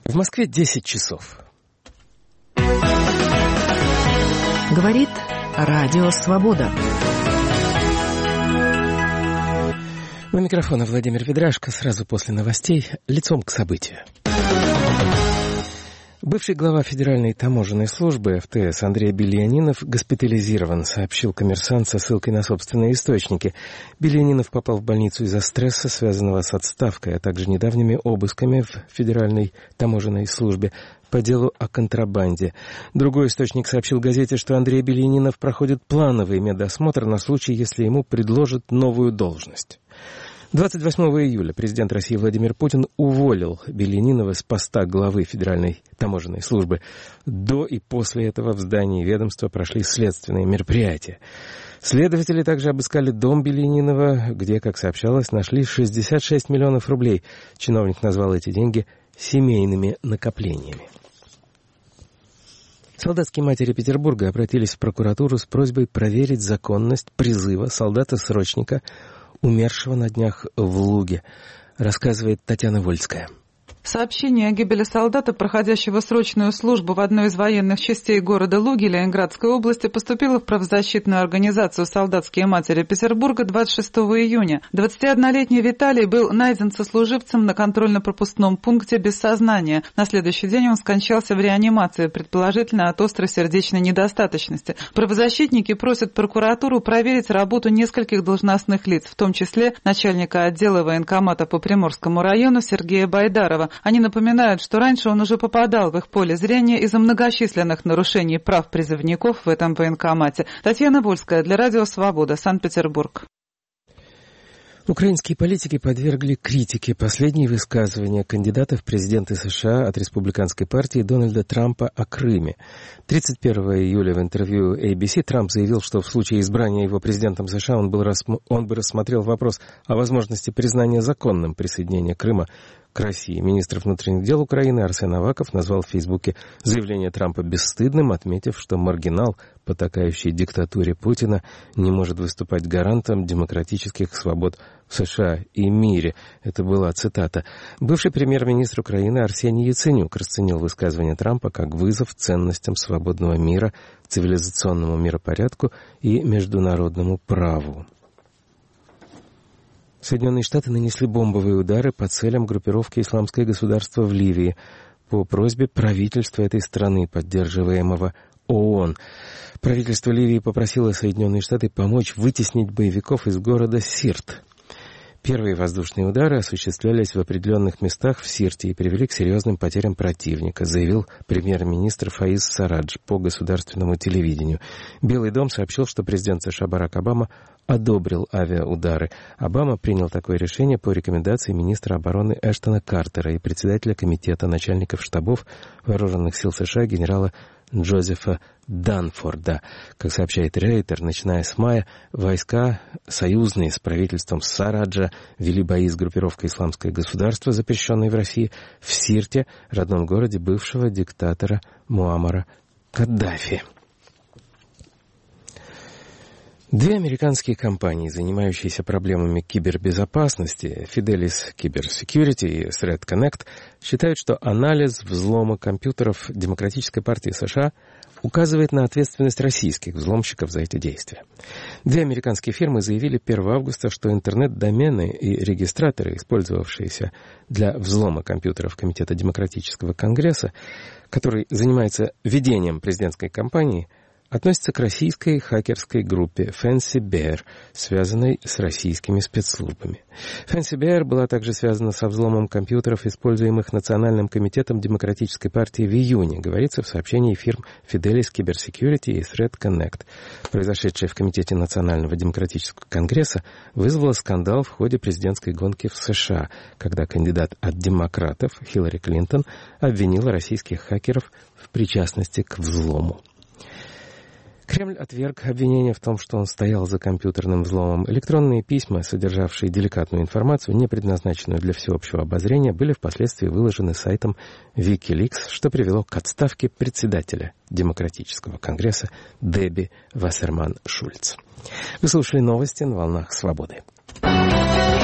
В Москве 10 часов. Говорит Радио Свобода. У микрофона Владимир Ведрашко. Сразу после новостей лицом к событию. Бывший глава Федеральной таможенной службы ФТС Андрей Бельянинов госпитализирован, сообщил «Коммерсант» со ссылкой на собственные источники. Бельянинов попал в больницу из-за стресса, связанного с отставкой, а также недавними обысками в Федеральной таможенной службе по делу о контрабанде. Другой источник сообщил газете, что Андрей Бельянинов проходит плановый медосмотр на случай, если ему предложат новую должность. 28 июля президент России Владимир Путин уволил Бельянинова с поста главы Федеральной таможенной службы. До и после этого в здании ведомства прошли следственные мероприятия. Следователи также обыскали дом Бельянинова, где, как сообщалось, нашли 66 миллионов рублей. Чиновник назвал эти деньги семейными накоплениями. Солдатские матери Петербурга обратились в прокуратуру с просьбой проверить законность призыва солдата-срочника, умершего на днях в Луге, рассказывает Татьяна Вольская. Сообщение о гибели солдата, проходящего срочную службу в одной из военных частей города Луги Ленинградской области, поступило в правозащитную организацию «Солдатские матери Петербурга» 26 июня. 21-летний Виталий был найден сослуживцем на контрольно-пропускном пункте без сознания. На следующий день он скончался в реанимации, предположительно от острой сердечной недостаточности. Правозащитники просят прокуратуру проверить работу нескольких должностных лиц, в том числе начальника отдела военкомата по Приморскому району Сергея Байдарова. Они напоминают, что раньше он уже попадал в их поле зрения из-за многочисленных нарушений прав призывников в этом военкомате. Татьяна Вольская для Радио Свобода, Санкт-Петербург. Украинские политики подвергли критике последние высказывания кандидата в президенты США от республиканской партии Дональда Трампа о Крыме. 31 июля в интервью ABC Трамп заявил, что в случае избрания его президентом США он бы рассмотрел вопрос о возможности признания законным присоединения Крыма к России. Министр внутренних дел Украины Арсен Аваков назвал в Фейсбуке заявление Трампа бесстыдным, отметив, что маргинал, потакающий диктатуре Путина, не может выступать гарантом демократических свобод в США и мире. Это была цитата. Бывший премьер-министр Украины Арсений Яценюк расценил высказывание Трампа как вызов ценностям свободного мира, цивилизационному миропорядку и международному праву. Соединенные Штаты нанесли бомбовые удары по целям группировки «Исламское государство» в Ливии по просьбе правительства этой страны, поддерживаемого ООН. Правительство Ливии попросило Соединенные Штаты помочь вытеснить боевиков из города Сирт. Первые воздушные удары осуществлялись в определенных местах в Сирте и привели к серьезным потерям противника, заявил премьер-министр Фаиз Сарадж по государственному телевидению. Белый дом сообщил, что президент США Барак Обама одобрил авиаудары. Обама принял такое решение по рекомендации министра обороны Эштона Картера и председателя комитета начальников штабов вооруженных сил США генерала Джозефа Данфорда. Как сообщает Рейтер, начиная с мая войска союзные с правительством Сараджа вели бои с группировкой «Исламское государство», запрещенной в России, в Сирте, родном городе бывшего диктатора Муаммара Каддафи. Две американские компании, занимающиеся проблемами кибербезопасности, Fidelis Cybersecurity и Threat Connect, считают, что анализ взлома компьютеров Демократической партии США указывает на ответственность российских взломщиков за эти действия. Две американские фирмы заявили 1 августа, что интернет-домены и регистраторы, использовавшиеся для взлома компьютеров Комитета Демократического Конгресса, который занимается ведением президентской кампании, относится к российской хакерской группе Fancy Bear, связанной с российскими спецслужбами. Fancy Bear была также связана со взломом компьютеров, используемых Национальным комитетом Демократической партии в июне, говорится в сообщении фирм Fidelis Cybersecurity и Threat Connect. Произошедшее в Комитете Национального демократического конгресса вызвало скандал в ходе президентской гонки в США, когда кандидат от демократов Хиллари Клинтон обвинила российских хакеров в причастности к взлому. Кремль отверг обвинение в том, что он стоял за компьютерным взломом. Электронные письма, содержавшие деликатную информацию, не предназначенную для всеобщего обозрения, были впоследствии выложены сайтом Wikileaks, что привело к отставке председателя Демократического конгресса Дебби Вассерман-Шульц. Вы слушали новости на волнах Свободы.